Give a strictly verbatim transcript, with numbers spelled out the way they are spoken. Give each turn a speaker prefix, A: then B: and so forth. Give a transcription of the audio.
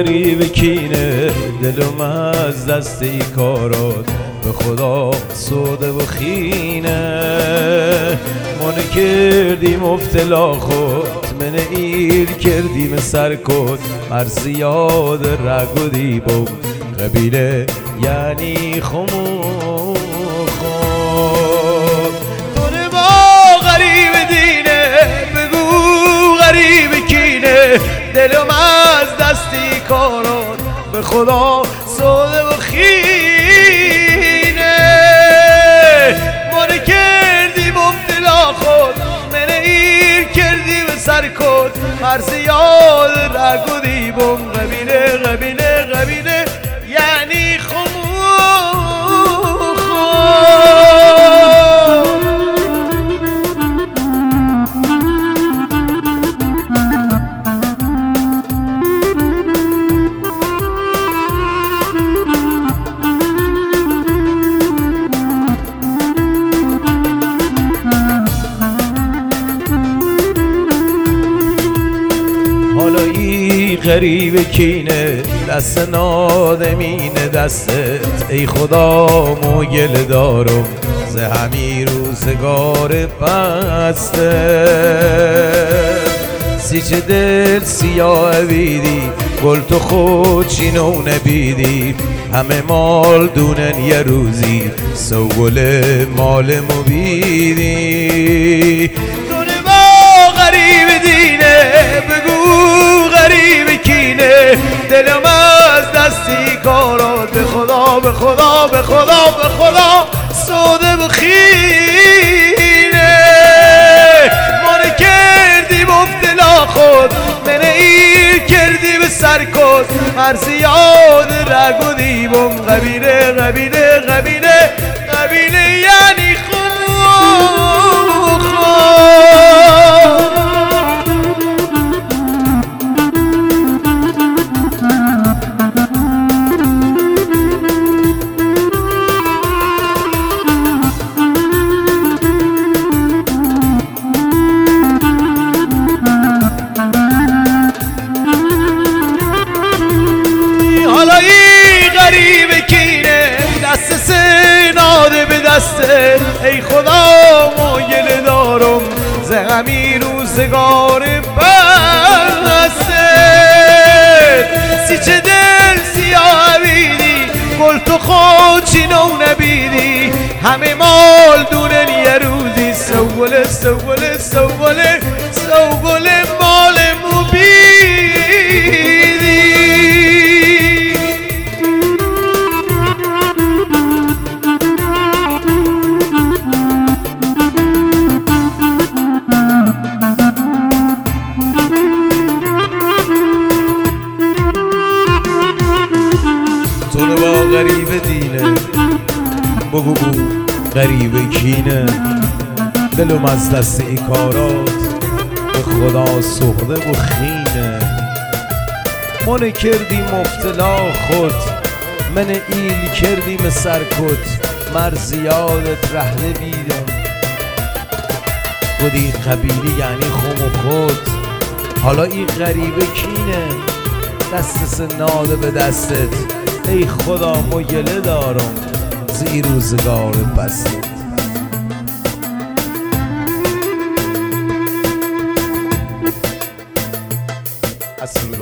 A: غریب کینه دلم از دست ای کارات به خدا سوده و خینه من کردیم افتلا خود من ایر کردیم سر کد هر زیاد رگ و دیبم قبیله یعنی خمو خود دونه با غریب دینه بگو غریب کینه دلم از دستی کارات به خدا سوده و خینه من کردی مبتلا خود من ایر کردی به سر کد هر زیاد رگ و دیبم قبیله قبیله قبیله یعنی خمو حالا ای غریب کینه دست نادمینه دستت ای خدا موگل دارم ز همی روزگار پسته سیچه دل سیاه بیدی گل تو خود چینو نبیدی همه مال دونن یه روزی سو گل مال مبیدی دونه با غریب دینه بگو غریب کینه دلم از دستی کارات به خدا به خدا به خدا به خدا سوده بخینه من کردی مبتلا خود من ایر کردی به سر کد هر زیاد رگ و دیبم قبیله قبیله قبیله قبیله یعنی خود ای خدا موگل دارم ز همی روزگار بسته سیچه دل سیاه بیدی گل تو خود چینو نبیدی همه مال دونن یه روزی سوگل سوگل سوگل سوگل مال مبیدی تو با غریب دینه بگو بو غریب کینه دلم از دست ای کارات به خدا سوخته و خینه من کردی مفتلا خود من ایل کردیم سر کد مرزیادت رهنه بیدم خودی قبیلی یعنی خم و خود حالا این غریب کینه دست سناده به دستت ای خدا موگله دارم زی روزگار بستت اصلا